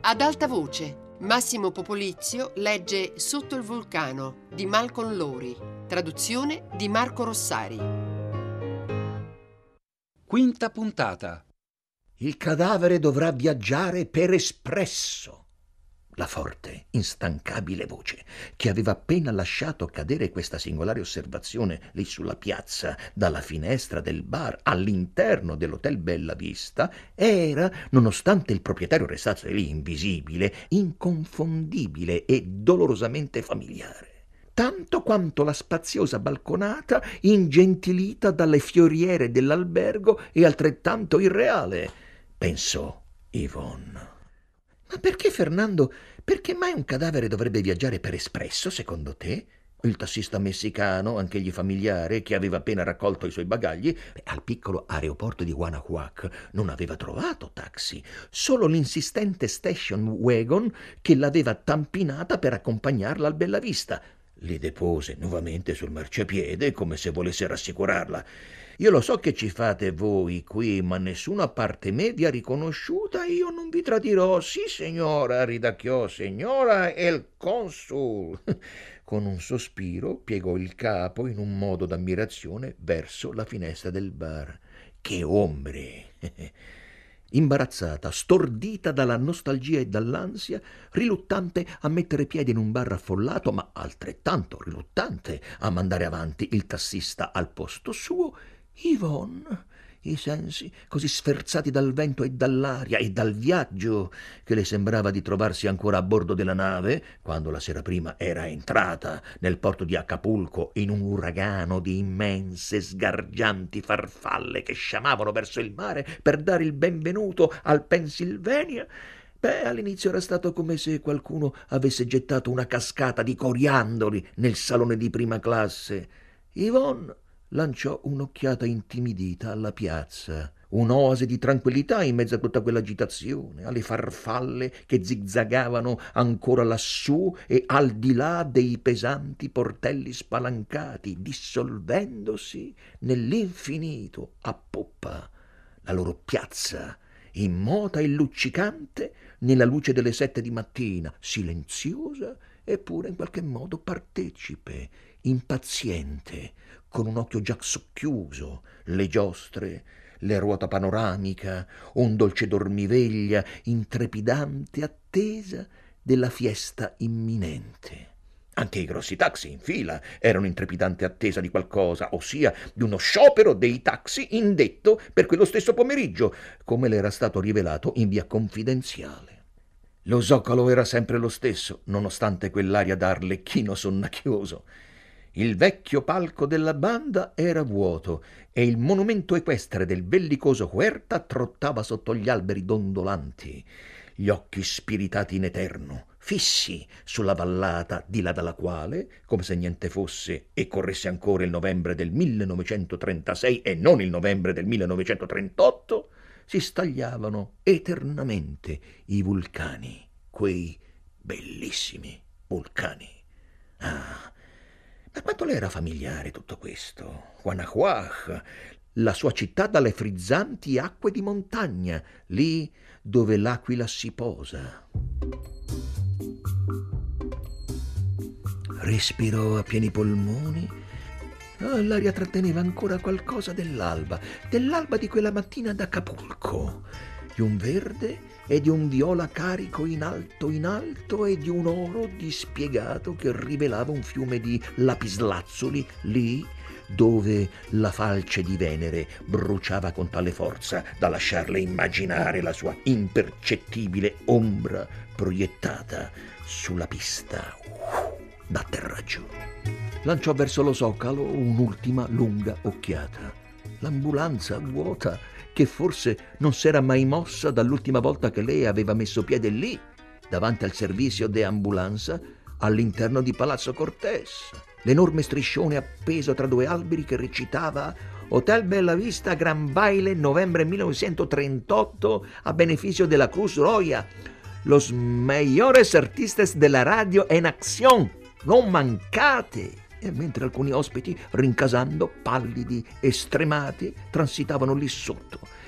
Ad alta voce, Massimo Popolizio legge Sotto il vulcano di Malcolm Lowry, traduzione di Marco Rossari. Quinta puntata. Il cadavere dovrà viaggiare per espresso. La forte, instancabile voce che aveva appena lasciato cadere questa singolare osservazione lì sulla piazza, dalla finestra del bar all'interno dell'Hotel Bella Vista, era, nonostante il proprietario restasse lì invisibile, inconfondibile e dolorosamente familiare. Tanto quanto la spaziosa balconata ingentilita dalle fioriere dell'albergo e altrettanto irreale, pensò Yvonne. Ma perché, Fernando, perché mai un cadavere dovrebbe viaggiare per espresso, secondo te? Il tassista messicano, anch'egli familiare, che aveva appena raccolto i suoi bagagli, al piccolo aeroporto di Guanajuato non aveva trovato taxi, solo l'insistente station wagon che l'aveva tampinata per accompagnarla al Bella Vista. Li depose nuovamente sul marciapiede come se volesse rassicurarla. Io lo so che ci fate voi qui, ma nessuna parte me vi ha riconosciuta e io non vi tradirò. Sì, signora, ridacchiò, signora, è il consul. Con un sospiro piegò il capo in un modo d'ammirazione verso la finestra del bar. Che ombre! Imbarazzata, stordita dalla nostalgia e dall'ansia, riluttante a mettere piede in un bar affollato, ma altrettanto riluttante a mandare avanti il tassista al posto suo, Yvonne, i sensi così sferzati dal vento e dall'aria e dal viaggio che le sembrava di trovarsi ancora a bordo della nave quando la sera prima era entrata nel porto di Acapulco in un uragano di immense sgargianti farfalle che sciamavano verso il mare per dare il benvenuto al Pennsylvania. All'inizio era stato come se qualcuno avesse gettato una cascata di coriandoli nel salone di prima classe. Yvonne lanciò un'occhiata intimidita alla piazza, un'oasi di tranquillità in mezzo a tutta quell'agitazione, alle farfalle che zigzagavano ancora lassù e al di là dei pesanti portelli spalancati, dissolvendosi nell'infinito a poppa. La loro piazza, immota e luccicante nella luce delle 7 di mattina, silenziosa eppure in qualche modo partecipe, impaziente, con un occhio già socchiuso, le giostre, le ruota panoramica, un dolce dormiveglia in trepidante attesa della fiesta imminente. Anche i grossi taxi in fila erano in trepidante attesa di qualcosa, ossia di uno sciopero dei taxi indetto per quello stesso pomeriggio, come le era stato rivelato in via confidenziale. Lo zoccolo era sempre lo stesso, nonostante quell'aria da arlecchino sonnacchioso. Il vecchio palco della banda era vuoto e il monumento equestre del bellicoso Huerta trottava sotto gli alberi dondolanti, gli occhi spiritati in eterno, fissi sulla vallata di là dalla quale, come se niente fosse e corresse ancora il novembre del 1936 e non il novembre del 1938, si stagliavano eternamente i vulcani, quei bellissimi vulcani. Ma quanto le era familiare tutto questo? Guanajuato, la sua città dalle frizzanti acque di montagna, lì dove l'aquila si posa. Respirò a pieni polmoni. L'aria tratteneva ancora qualcosa dell'alba di quella mattina ad Acapulco, di un verde e di un viola carico in alto e di un oro dispiegato che rivelava un fiume di lapislazzuli lì dove la falce di Venere bruciava con tale forza da lasciarle immaginare la sua impercettibile ombra proiettata sulla pista d'atterraggio. Lanciò verso lo Zocalo un'ultima lunga occhiata. L'ambulanza vuota, che forse non s'era mai mossa dall'ultima volta che lei aveva messo piede lì, davanti al servizio de ambulanza, all'interno di Palazzo Cortés. L'enorme striscione appeso tra due alberi che recitava Hotel Bella Vista Gran Baile novembre 1938 a beneficio della Cruz Roja. Los mejores artistas de la radio en acción. Non mancate! E mentre alcuni ospiti, rincasando, pallidi e stremati, transitavano lì sotto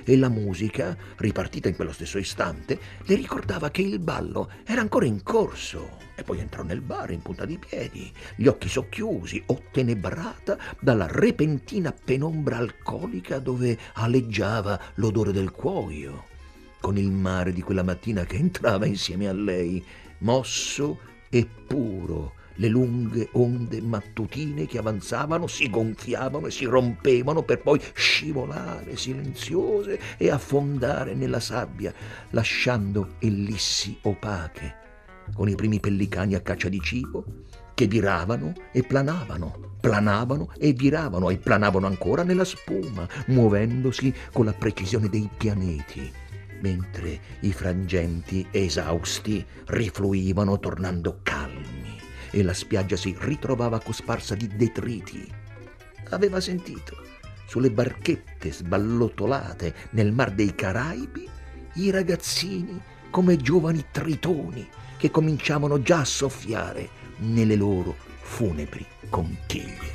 e la musica, ripartita in quello stesso istante, le ricordava che il ballo era ancora in corso. E poi entrò nel bar in punta di piedi, gli occhi socchiusi, ottenebrata dalla repentina penombra alcolica dove aleggiava l'odore del cuoio, con il mare di quella mattina che entrava insieme a lei, mosso e puro. Le lunghe onde mattutine che avanzavano, si gonfiavano e si rompevano per poi scivolare silenziose e affondare nella sabbia, lasciando ellissi opache, con i primi pellicani a caccia di cibo che viravano e planavano e viravano e planavano ancora nella spuma, muovendosi con la precisione dei pianeti, mentre i frangenti esausti rifluivano tornando calmi e la spiaggia si ritrovava cosparsa di detriti. Aveva sentito, sulle barchette sballottolate nel mar dei Caraibi, i ragazzini come giovani tritoni che cominciavano già a soffiare nelle loro funebri conchiglie.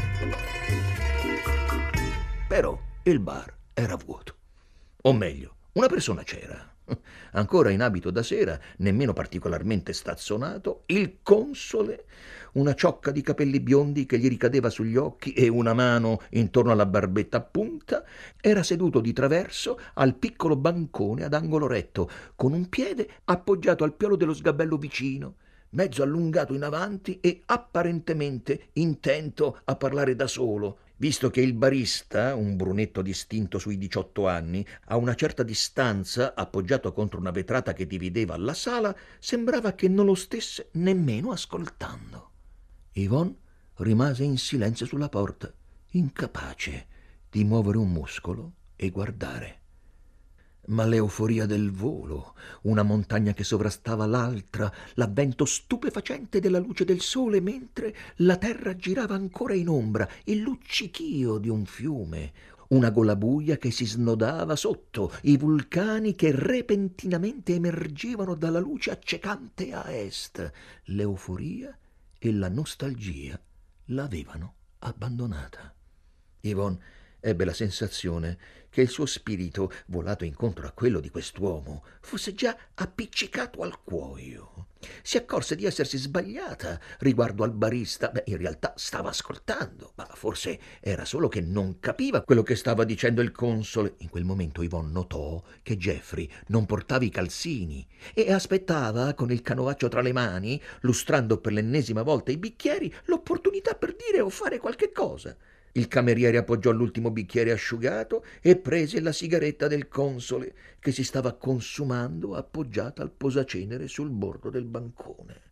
Però il bar era vuoto. O meglio, una persona c'era. Ancora in abito da sera, nemmeno particolarmente stazzonato, il console, una ciocca di capelli biondi che gli ricadeva sugli occhi e una mano intorno alla barbetta a punta, era seduto di traverso al piccolo bancone ad angolo retto, con un piede appoggiato al piolo dello sgabello vicino, mezzo allungato in avanti e apparentemente intento a parlare da solo, visto che il barista, un brunetto distinto sui 18 anni, a una certa distanza, appoggiato contro una vetrata che divideva la sala, sembrava che non lo stesse nemmeno ascoltando. Yvonne rimase in silenzio sulla porta, incapace di muovere un muscolo e guardare. Ma l'euforia del volo, una montagna che sovrastava l'altra, l'avvento stupefacente della luce del sole mentre la terra girava ancora in ombra, il luccichio di un fiume, una gola buia che si snodava sotto, i vulcani che repentinamente emergevano dalla luce accecante a est, l'euforia e la nostalgia l'avevano abbandonata. Yvonne ebbe la sensazione che il suo spirito, volato incontro a quello di quest'uomo, fosse già appiccicato al cuoio. Si accorse di essersi sbagliata riguardo al barista. In realtà stava ascoltando, ma forse era solo che non capiva quello che stava dicendo il console. In quel momento Yvonne notò che Jeffrey non portava i calzini e aspettava, con il canovaccio tra le mani, lustrando per l'ennesima volta i bicchieri, l'opportunità per dire o fare qualche cosa. Il cameriere appoggiò l'ultimo bicchiere asciugato e prese la sigaretta del console, che si stava consumando appoggiata al posacenere sul bordo del bancone.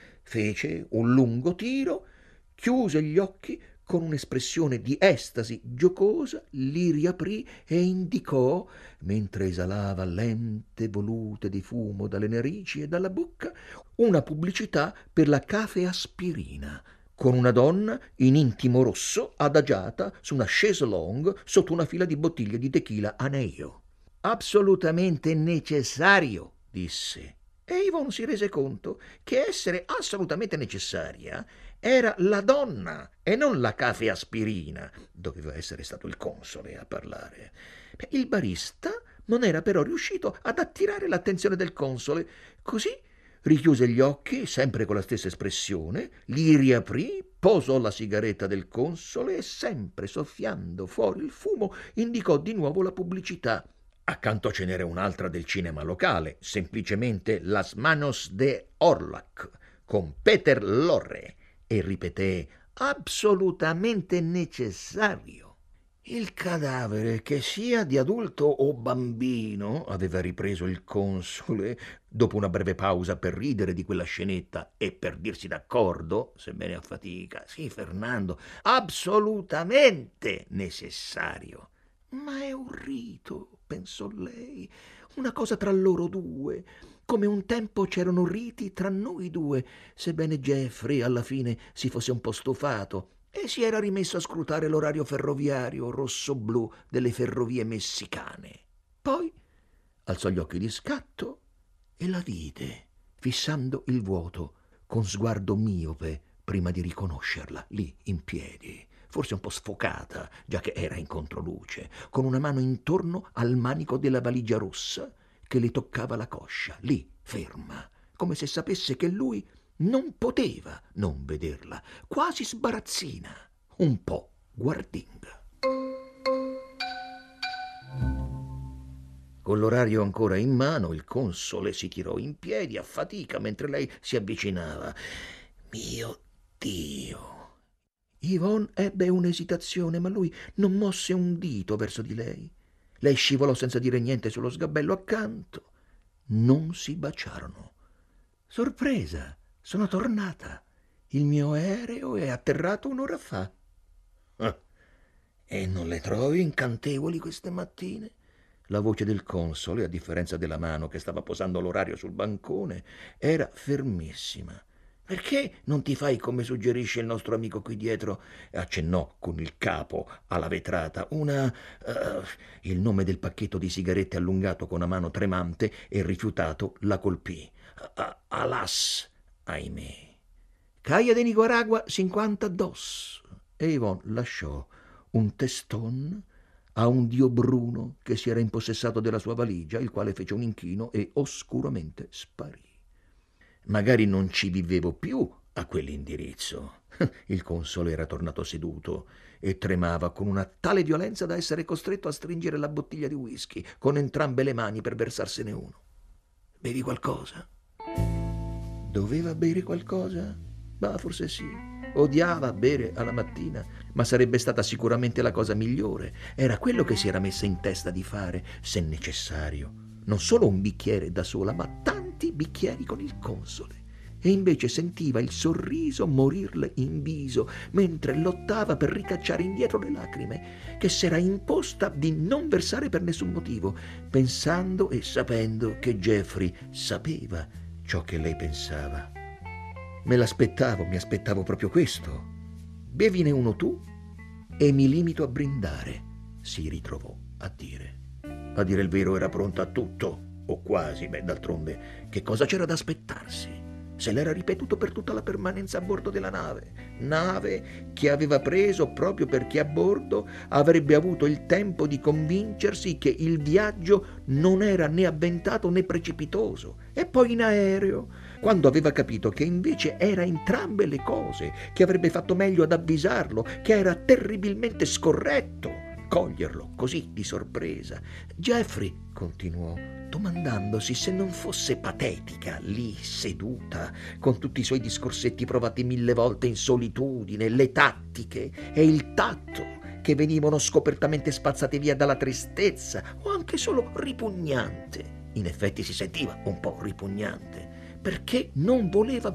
Fece un lungo tiro, chiuse gli occhi con un'espressione di estasi giocosa, li riaprì e indicò, mentre esalava lente volute di fumo dalle narici e dalla bocca, una pubblicità per la Cafe Aspirina, con una donna in intimo rosso adagiata su una chaise longue sotto una fila di bottiglie di tequila Aneio. «Assolutamente necessario», disse. E Yvonne si rese conto che essere assolutamente necessaria era la donna e non la Cafe Aspirina. Doveva essere stato il console a parlare. Il barista non era però riuscito ad attirare l'attenzione del console, così richiuse gli occhi, sempre con la stessa espressione, li riaprì, posò la sigaretta del console e, sempre soffiando fuori il fumo, indicò di nuovo la pubblicità. Accanto ce n'era un'altra del cinema locale, semplicemente Las Manos de Orlac, con Peter Lorre, e ripeté «assolutamente necessario». «Il cadavere, che sia di adulto o bambino», aveva ripreso il console, dopo una breve pausa per ridere di quella scenetta e per dirsi d'accordo, sebbene a fatica. «Sì, Fernando, assolutamente necessario». «Ma è un rito», pensò lei, «una cosa tra loro due, come un tempo c'erano riti tra noi due, sebbene Jeffrey alla fine si fosse un po' stufato e si era rimesso a scrutare l'orario ferroviario rosso-blu delle ferrovie messicane. Poi alzò gli occhi di scatto e la vide, fissando il vuoto con sguardo miope prima di riconoscerla lì in piedi, forse un po' sfocata, già che era in controluce, con una mano intorno al manico della valigia rossa che le toccava la coscia, lì, ferma, come se sapesse che lui non poteva non vederla, quasi sbarazzina, un po' guardinga. Con l'orario ancora in mano, il console si tirò in piedi a fatica mentre lei si avvicinava. Mio Dio! Yvonne ebbe un'esitazione, ma lui non mosse un dito verso di lei. Lei scivolò senza dire niente sullo sgabello accanto. Non si baciarono. Sorpresa, sono tornata. Il mio aereo è atterrato un'ora fa. E non le trovi incantevoli queste mattine? La voce del console, a differenza della mano che stava posando l'orario sul bancone, era fermissima. Perché non ti fai come suggerisce il nostro amico qui dietro? Accennò con il capo alla vetrata il nome del pacchetto di sigarette allungato con una mano tremante e rifiutato la colpì. Alas, ahimè. Caia de Nicaragua 52. E Yvonne lasciò un teston a un dio bruno che si era impossessato della sua valigia, il quale fece un inchino e oscuramente sparì. Magari non ci vivevo più a quell'indirizzo. Il console era tornato seduto e tremava con una tale violenza da essere costretto a stringere la bottiglia di whisky con entrambe le mani per versarsene uno. Bevi qualcosa? Doveva bere qualcosa? Ma forse sì. Odiava bere alla mattina, ma sarebbe stata sicuramente la cosa migliore. Era quello che si era messa in testa di fare, se necessario. Non solo un bicchiere da sola, ma tanti bicchieri con il console. E invece sentiva il sorriso morirle in viso mentre lottava per ricacciare indietro le lacrime che s'era imposta di non versare per nessun motivo, pensando e sapendo che Jeffrey sapeva ciò che lei pensava. Mi aspettavo proprio questo. Bevine uno tu e mi limito a brindare, si ritrovò a dire. A dire il vero era pronta a tutto, o quasi, d'altronde, che cosa c'era da aspettarsi? Se l'era ripetuto per tutta la permanenza a bordo della nave che aveva preso proprio perché a bordo avrebbe avuto il tempo di convincersi che il viaggio non era né avventato né precipitoso, e poi in aereo, quando aveva capito che invece era entrambe le cose, che avrebbe fatto meglio ad avvisarlo, che era terribilmente scorretto coglierlo così di sorpresa. Jeffrey continuò, domandandosi se non fosse patetica lì seduta con tutti i suoi discorsetti provati 1000 volte in solitudine, le tattiche e il tatto che venivano scopertamente spazzate via dalla tristezza o anche solo ripugnante. In effetti si sentiva un po' ripugnante perché non voleva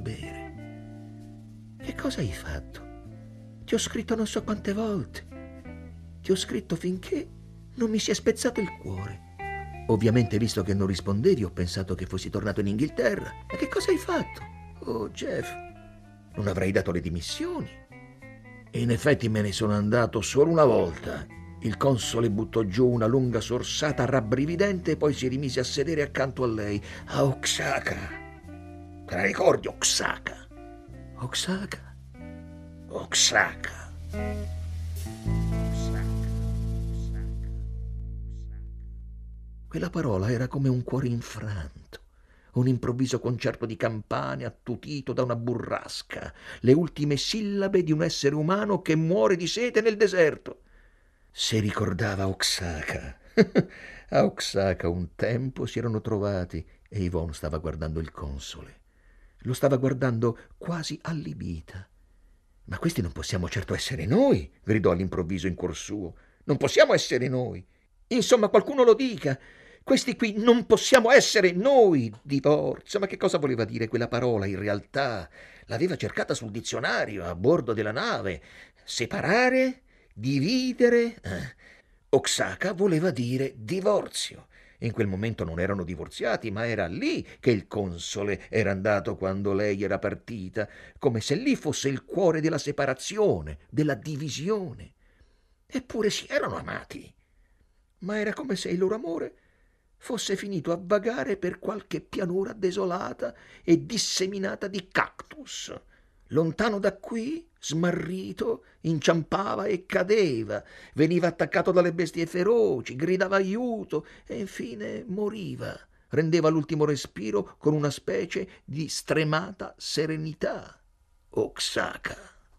bere. Che cosa hai fatto? Ti ho scritto non so quante volte. Ti ho scritto finché non mi si è spezzato il cuore. Ovviamente, visto che non rispondevi, ho pensato che fossi tornato in Inghilterra. E che cosa hai fatto? Oh, Jeff, non avrei dato le dimissioni. E in effetti me ne sono andato solo una volta. Il console buttò giù una lunga sorsata rabbrividente e poi si rimise a sedere accanto a lei, a Oaxaca. Te la ricordi, Oaxaca? Oaxaca? Oaxaca. Quella parola era come un cuore infranto, un improvviso concerto di campane attutito da una burrasca, le ultime sillabe di un essere umano che muore di sete nel deserto. Se ricordava Oaxaca. A Oaxaca un tempo si erano trovati e Yvonne stava guardando il console. Lo stava guardando quasi allibita. «Ma questi non possiamo certo essere noi», gridò all'improvviso in cuor suo. «Non possiamo essere noi. Insomma, qualcuno lo dica. Questi qui non possiamo essere noi!» Divorzio. Ma che cosa voleva dire quella parola in realtà? L'aveva cercata sul dizionario a bordo della nave. Separare? Dividere? Oaxaca voleva dire divorzio. In quel momento non erano divorziati, ma era lì che il console era andato quando lei era partita, come se lì fosse il cuore della separazione, della divisione. Eppure si erano amati. Ma era come se il loro amore fosse finito a vagare per qualche pianura desolata e disseminata di cactus, lontano da qui, smarrito, inciampava e cadeva, veniva attaccato dalle bestie feroci, gridava aiuto e infine moriva. Rendeva l'ultimo respiro con una specie di stremata serenità. Oaxaca.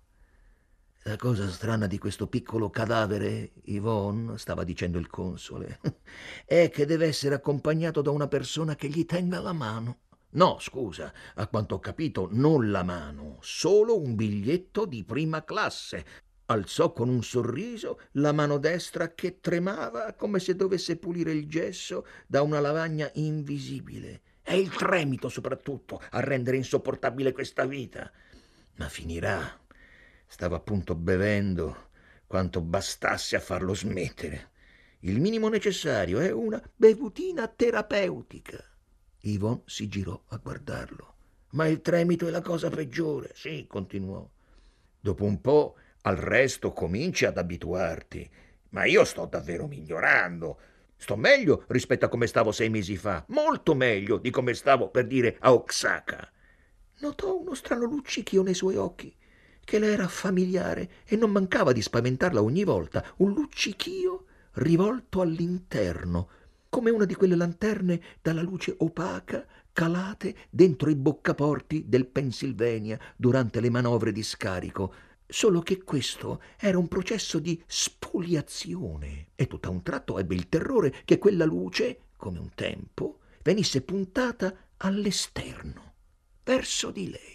La cosa strana di questo piccolo cadavere, Yvonne, stava dicendo il console, è che deve essere accompagnato da una persona che gli tenga la mano. No, scusa, a quanto ho capito, non la mano, solo un biglietto di prima classe. Alzò con un sorriso la mano destra che tremava come se dovesse pulire il gesso da una lavagna invisibile. È il tremito, soprattutto, a rendere insopportabile questa vita. Ma finirà. Stava appunto bevendo quanto bastasse a farlo smettere. Il minimo necessario è una bevutina terapeutica. Yvonne si girò a guardarlo. Ma il tremito è la cosa peggiore, sì, continuò. Dopo un po' al resto cominci ad abituarti. Ma io sto davvero migliorando. Sto meglio rispetto a come stavo 6 mesi fa. Molto meglio di come stavo, per dire, a Oaxaca. Notò uno strano luccichio nei suoi occhi, che le era familiare e non mancava di spaventarla ogni volta. Un luccichio rivolto all'interno, come una di quelle lanterne dalla luce opaca calate dentro i boccaporti del Pennsylvania durante le manovre di scarico, solo che questo era un processo di spoliazione e tutto a un tratto ebbe il terrore che quella luce, come un tempo, venisse puntata all'esterno, verso di lei.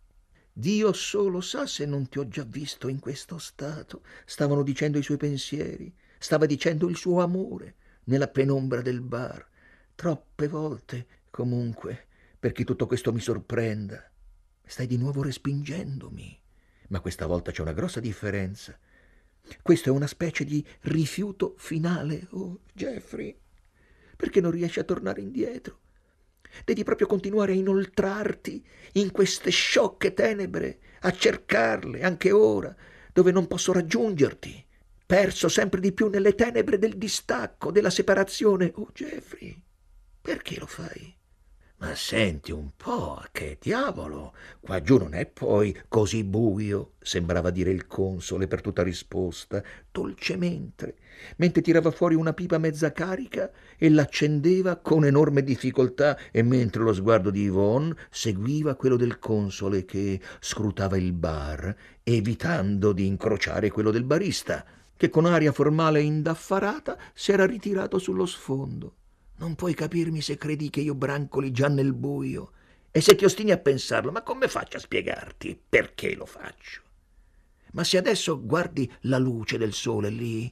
Dio solo sa se non ti ho già visto in questo stato, stavano dicendo i suoi pensieri, stava dicendo il suo amore nella penombra del bar. Troppe volte, comunque, perché tutto questo mi sorprenda. Stai di nuovo respingendomi, ma questa volta c'è una grossa differenza. Questo è una specie di rifiuto finale. Oh, Jeffrey, perché non riesci a tornare indietro? Devi proprio continuare a inoltrarti in queste sciocche tenebre, a cercarle anche ora, dove non posso raggiungerti, perso sempre di più nelle tenebre del distacco, della separazione. Oh, Jeffrey, perché lo fai? Ma senti un po', che diavolo, qua giù non è poi così buio, sembrava dire il console per tutta risposta, dolcemente, mentre tirava fuori una pipa mezza carica e l'accendeva con enorme difficoltà, e mentre lo sguardo di Yvonne seguiva quello del console che scrutava il bar, evitando di incrociare quello del barista, che con aria formale e indaffarata si era ritirato sullo sfondo. Non puoi capirmi se credi che io brancoli già nel buio. E se ti ostini a pensarlo, ma come faccio a spiegarti perché lo faccio? Ma se adesso guardi la luce del sole lì,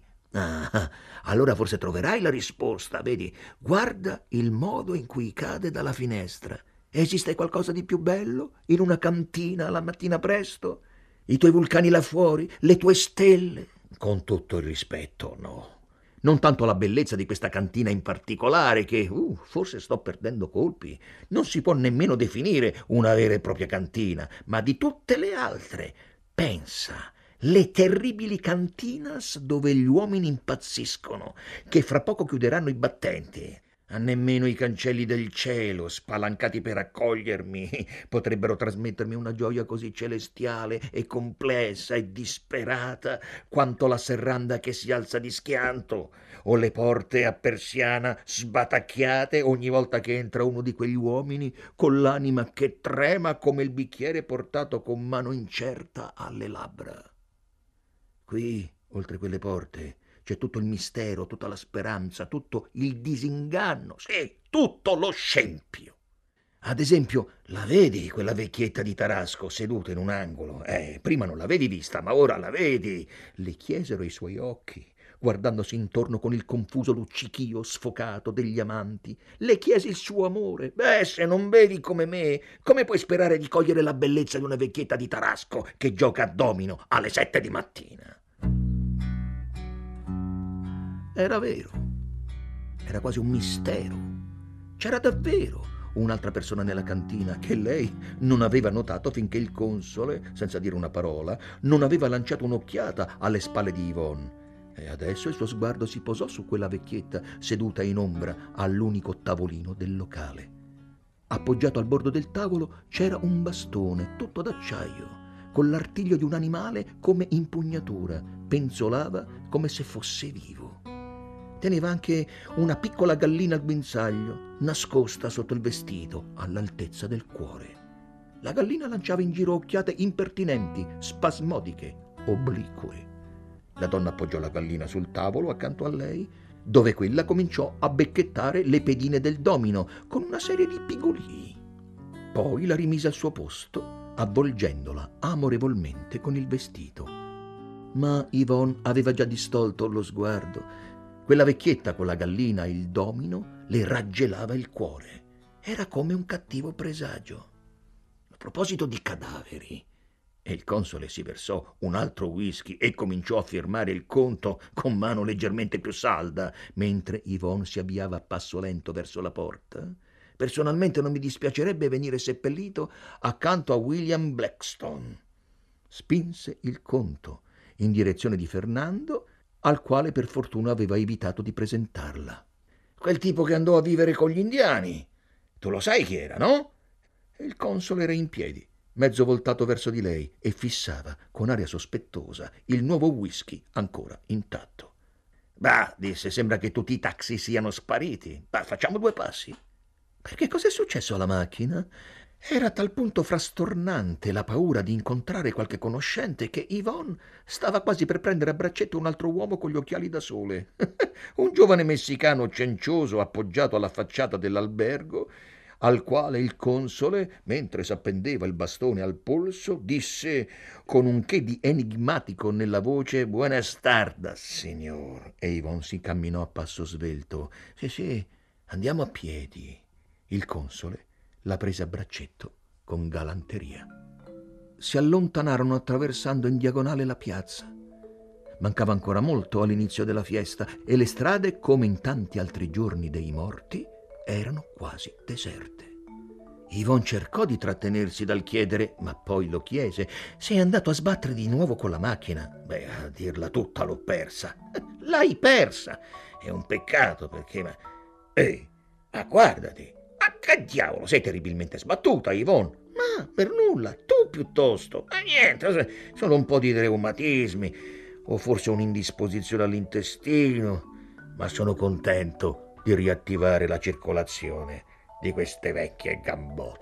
allora forse troverai la risposta. Vedi, guarda il modo in cui cade dalla finestra. Esiste qualcosa di più bello in una cantina la mattina presto? I tuoi vulcani là fuori, le tue stelle? Con tutto il rispetto, no. Non tanto la bellezza di questa cantina in particolare, che, forse sto perdendo colpi, non si può nemmeno definire una vera e propria cantina, ma di tutte le altre. Pensa, le terribili cantinas dove gli uomini impazziscono, che fra poco chiuderanno i battenti. A nemmeno i cancelli del cielo, spalancati per accogliermi, potrebbero trasmettermi una gioia così celestiale e complessa e disperata quanto la serranda che si alza di schianto, o le porte a persiana sbatacchiate ogni volta che entra uno di quegli uomini con l'anima che trema come il bicchiere portato con mano incerta alle labbra. Qui, oltre quelle porte, c'è tutto il mistero, tutta la speranza, tutto il disinganno, sì, tutto lo scempio. Ad esempio, la vedi quella vecchietta di Tarasco seduta in un angolo? Prima non l'avevi vista, ma ora la vedi. Le chiesero i suoi occhi, guardandosi intorno con il confuso luccichio sfocato degli amanti. Le chiese il suo amore. Se non vedi come me, come puoi sperare di cogliere la bellezza di una vecchietta di Tarasco che gioca a domino alle 7 di mattina? Era vero, era quasi un mistero. C'era davvero un'altra persona nella cantina che lei non aveva notato finché il console, senza dire una parola, non aveva lanciato un'occhiata alle spalle di Yvonne. E adesso il suo sguardo si posò su quella vecchietta seduta in ombra all'unico tavolino del locale. Appoggiato al bordo del tavolo c'era un bastone tutto d'acciaio, con l'artiglio di un animale come impugnatura, penzolava come se fosse vivo. Teneva anche una piccola gallina al guinzaglio, nascosta sotto il vestito, all'altezza del cuore. La gallina lanciava in giro occhiate impertinenti, spasmodiche, oblique. La donna appoggiò la gallina sul tavolo accanto a lei, dove quella cominciò a becchettare le pedine del domino con una serie di pigolii. Poi la rimise al suo posto, avvolgendola amorevolmente con il vestito. Ma Yvonne aveva già distolto lo sguardo. Quella vecchietta con la gallina e il domino le raggelava il cuore. Era come un cattivo presagio. A proposito di cadaveri, e il console si versò un altro whisky e cominciò a firmare il conto con mano leggermente più salda, mentre Yvonne si avviava a passo lento verso la porta. Personalmente non mi dispiacerebbe venire seppellito accanto a William Blackstone. Spinse il conto in direzione di Fernando, al quale per fortuna aveva evitato di presentarla. Quel tipo che andò a vivere con gli indiani. Tu lo sai chi era, no? Il console era in piedi, mezzo voltato verso di lei, e fissava con aria sospettosa il nuovo whisky ancora intatto. Bah, disse, sembra che tutti i taxi siano spariti. Bah, facciamo 2 passi. Perché cos'è successo alla macchina? Era a tal punto frastornante la paura di incontrare qualche conoscente che Yvonne stava quasi per prendere a braccetto un altro uomo con gli occhiali da sole. Un giovane messicano cencioso appoggiato alla facciata dell'albergo, al quale il console, mentre s'appendeva il bastone al polso, disse con un che di enigmatico nella voce: «Buenas tardes, signor». E Yvonne si camminò a passo svelto. Sì, andiamo a piedi. Il console la prese a braccetto con galanteria. Si allontanarono attraversando in diagonale la piazza. Mancava ancora molto all'inizio della fiesta e le strade, come in tanti altri giorni dei morti, erano quasi deserte. Yvonne cercò di trattenersi dal chiedere, ma poi lo chiese: «Sei andato a sbattere di nuovo con la macchina?» «Beh, a dirla tutta l'ho persa». «L'hai persa? È un peccato perché... ma... Ehi, guardati! Ma che diavolo, sei terribilmente sbattuta, Yvonne!» «Ma per nulla, tu piuttosto!» «Ma niente, solo un po' di reumatismi, o forse un'indisposizione all'intestino, ma sono contento di riattivare la circolazione di queste vecchie gambotte.»